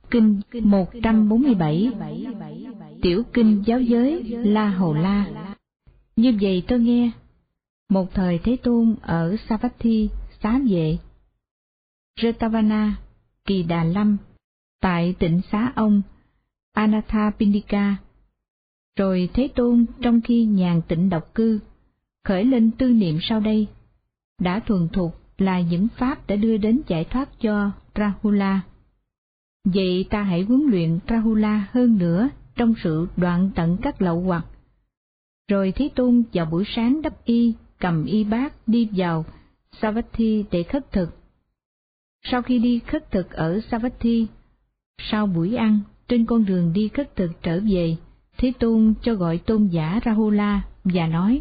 Kinh 147, Tiểu Kinh Giáo Giới La Hầu La. Như vậy tôi nghe, một thời Thế Tôn ở Savatthi, Xá Vệ, Jetavana, Kỳ Đà Lâm, tại tịnh xá ông Anathapindika. Rồi Thế Tôn trong khi nhàn tịnh độc cư, khởi lên tư niệm sau đây, đã thuần thục là những pháp đã đưa đến giải thoát cho Rahula. Vậy ta hãy huấn luyện Rahula hơn nữa trong sự đoạn tận các lậu hoặc. Rồi Thế Tôn vào buổi sáng đắp y, cầm y bát đi vào Savatthi để khất thực. Sau khi đi khất thực ở Savatthi, sau buổi ăn, trên con đường đi khất thực trở về, Thế Tôn cho gọi tôn giả Rahula và nói: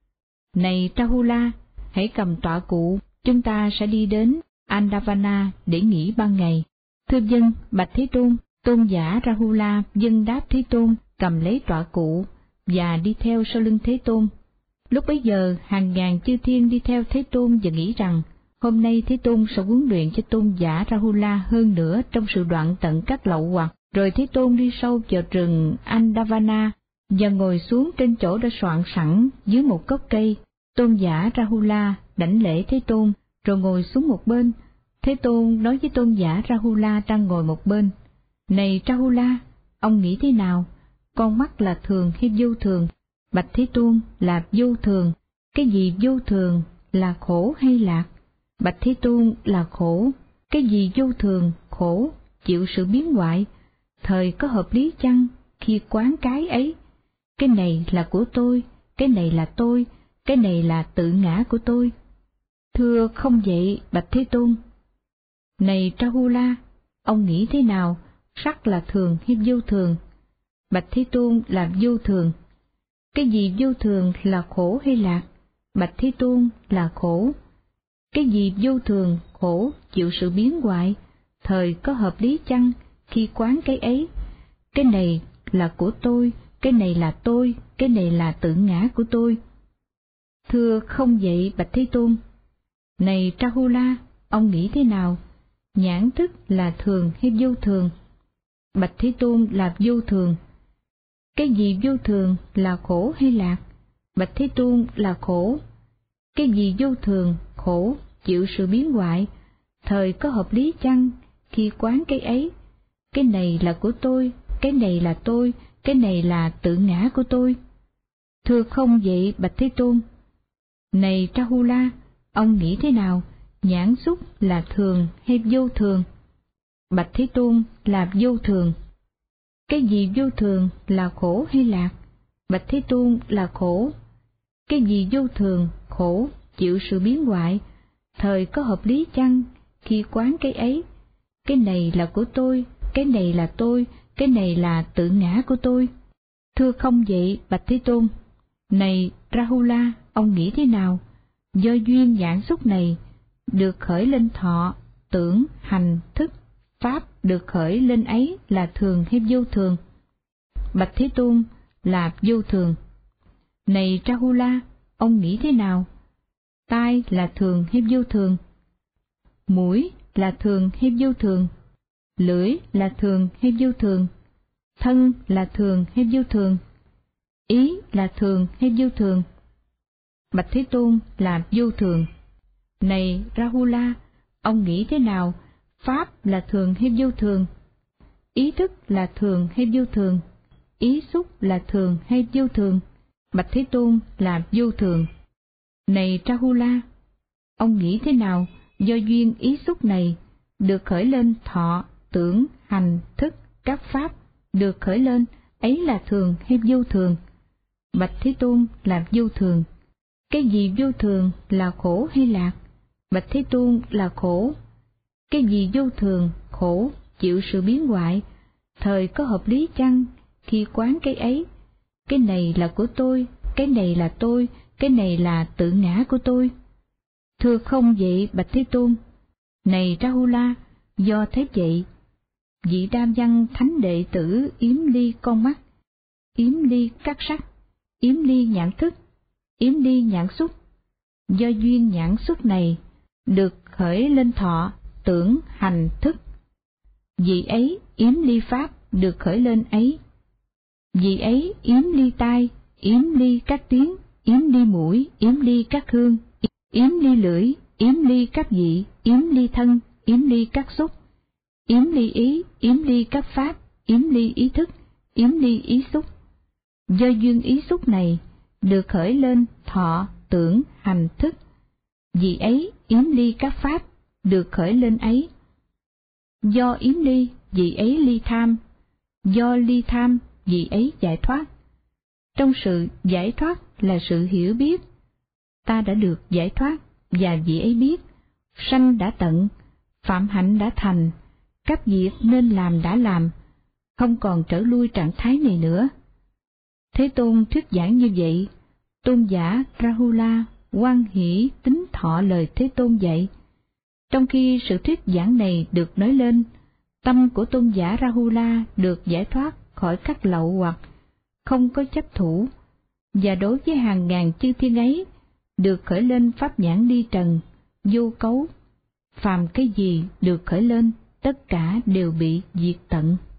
Này Rahula, hãy cầm tọa cụ, chúng ta sẽ đi đến Andavana để nghỉ ban ngày. Thưa dân, bạch Thế Tôn. Tôn giả Rahula dân đáp Thế Tôn, cầm lấy tọa cụ và đi theo sau lưng Thế Tôn. Lúc bấy giờ, hàng ngàn chư thiên đi theo Thế Tôn và nghĩ rằng, hôm nay Thế Tôn sẽ huấn luyện cho tôn giả Rahula hơn nữa trong sự đoạn tận các lậu hoặc. Rồi Thế Tôn đi sâu vào rừng Andavana và ngồi xuống trên chỗ đã soạn sẵn dưới một gốc cây. Tôn giả Rahula đảnh lễ Thế Tôn, rồi ngồi xuống một bên. Thế Tôn nói với tôn giả Rahula đang ngồi một bên: Này Rahula, ông nghĩ thế nào? Con mắt là thường hay vô thường? Bạch Thế Tôn, là vô thường. Cái gì vô thường, là khổ hay lạc? Bạch Thế Tôn, là khổ. Cái gì vô thường, khổ, chịu sự biến hoại? Thời có hợp lý chăng khi quán cái ấy? Cái này là của tôi, cái này là tôi, cái này là tự ngã của tôi. Thưa không vậy, bạch Thế Tôn. Này Rahula, ông nghĩ thế nào? Sắc là thường hay vô thường? Bạch Thế Tôn, là vô thường. Cái gì vô thường, là khổ hay lạc? Bạch Thế Tôn, là khổ. Cái gì vô thường, khổ, chịu sự biến hoại? Thời có hợp lý chăng khi quán cái ấy? Cái này là của tôi, cái này là tôi, cái này là tự ngã của tôi. Thưa không vậy, bạch Thế Tôn. Này Rahula, ông nghĩ thế nào? Nhãn thức là thường hay vô thường? Bạch Thế Tôn, là vô thường. Cái gì vô thường, là khổ hay lạc? Bạch Thế Tôn, là khổ. Cái gì vô thường, khổ, chịu sự biến hoại? Thời có hợp lý chăng khi quán cái ấy? Cái này là của tôi, cái này là tôi, cái này là tự ngã của tôi. Thưa không vậy, bạch Thế Tôn. Này Rahula, ông nghĩ thế nào? Nhãn xúc là thường hay vô thường? Bạch Thế Tôn, là vô thường. Cái gì vô thường, là khổ hay lạc? Bạch Thế Tôn, là khổ. Cái gì vô thường, khổ, chịu sự biến hoại? Thời có hợp lý chăng khi quán cái ấy? Cái này là của tôi, cái này là tôi, cái này là tự ngã của tôi. Thưa không vậy, bạch Thế Tôn. Này Rahula, ông nghĩ thế nào? Do duyên nhãn xúc này, được khởi lên thọ, tưởng, hành, thức, pháp được khởi lên ấy là thường hay vô thường? Bạch Thế Tôn, là vô thường. Này Rahula, ông nghĩ thế nào? Tai là thường hay vô thường? Mũi là thường hay vô thường? Lưỡi là thường hay vô thường? Thân là thường hay vô thường? Ý là thường hay vô thường? Bạch Thế Tôn, là vô thường. Này Rahula, ông nghĩ thế nào? Pháp là thường hay vô thường? Ý thức là thường hay vô thường? Ý xúc là thường hay vô thường? Bạch Thế Tôn, là vô thường. Này Rahula, ông nghĩ thế nào? Do duyên ý xúc này, được khởi lên thọ, tưởng, hành, thức, các pháp được khởi lên, ấy là thường hay vô thường? Bạch Thế Tôn, là vô thường. Cái gì vô thường, là khổ hay lạc? Bạch Thế Tôn, là khổ. Cái gì vô thường, khổ, chịu sự biến hoại? Thời có hợp lý chăng khi quán cái ấy? Cái này là của tôi, cái này là tôi, cái này là tự ngã của tôi. Thưa không vậy, bạch Thế Tôn. Này Rahula, do thế vậy, vị Đam Văn thánh đệ tử yếm ly con mắt, yếm ly các sắc, yếm ly nhãn thức, yếm ly nhãn xúc. Do duyên nhãn xúc này, được khởi lên thọ, tưởng, hành, thức, Vì ấy yếm ly pháp được khởi lên ấy. Vì ấy yếm ly tai, yếm ly các tiếng, yếm ly mũi, yếm ly các hương, yếm ly lưỡi, yếm ly các vị, yếm ly thân, yếm ly các xúc, yếm ly ý, yếm ly các pháp, yếm ly ý thức, yếm ly ý xúc. Do duyên ý xúc này được khởi lên thọ, tưởng, hành, thức. Vì ấy yếm ly các pháp được khởi lên ấy. Do yếm ly, vì ấy ly tham. Do ly tham, vì ấy giải thoát. Trong sự giải thoát là sự hiểu biết. Ta đã được giải thoát, và vì ấy biết. Sanh đã tận, phạm hạnh đã thành, các việc nên làm đã làm, không còn trở lui trạng thái này nữa. Thế Tôn thuyết giảng như vậy, tôn giả Rahula hoan hỷ tín thọ lời Thế Tôn dạy. Trong khi sự thuyết giảng này được nói lên, tâm của tôn giả Rahula được giải thoát khỏi các lậu hoặc, không có chấp thủ, và đối với hàng ngàn chư thiên ấy, được khởi lên pháp nhãn ly trần, vô cấu. Phàm cái gì được khởi lên, tất cả đều bị diệt tận.